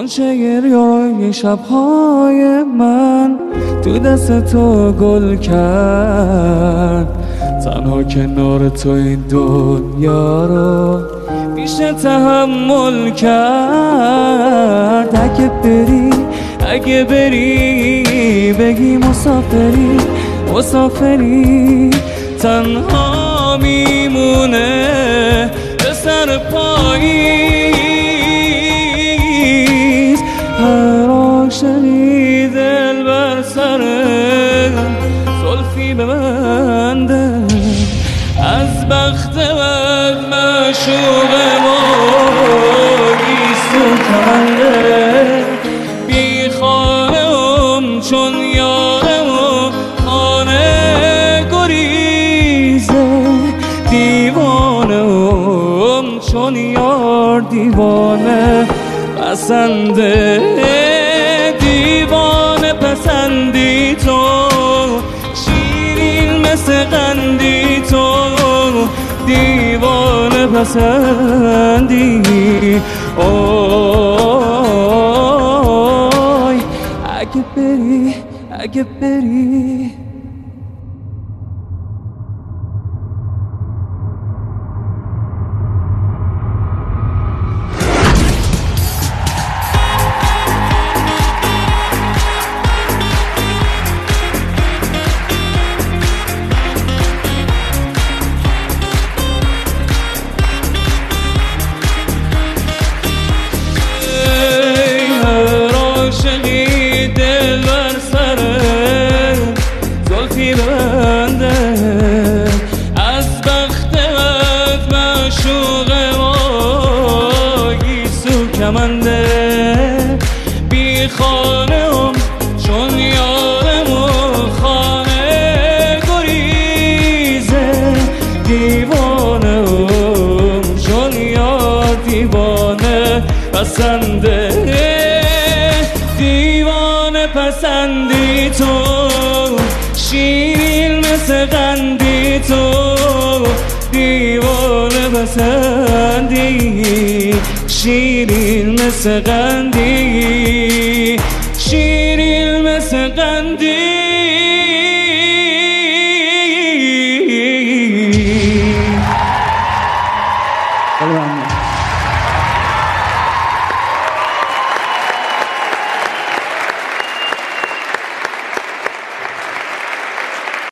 غنچه روی شبهای من تو دست تو گل کرد. تنها کنار تو این دنیا رو میشه تحمل کرد. اگه بری بگی مسافری تنها میمونه به سر پاییز. هر عاشقی دل بر سر زلفی ببنده، از بخت بد معشوق ما گیسو کمنده. بی خانم چون یارم و خانه گریزه، دیوانم چون یار دیوانه پسنده. دیوانه پسندی تو، شیرین مثل قندی تو، دیوانه پسندی. اوی اگه بری از بخت بد معشوق ما گیسو کمنده. بی خانم چون یارم و خانه گریزه، دیوانم چون یار دیوانه پسنده. دیوانه پسندی تو، شیرین مثل قندی تو، دیوانه پسندی. شیرین مثل قندی، شیرین مثل قندی.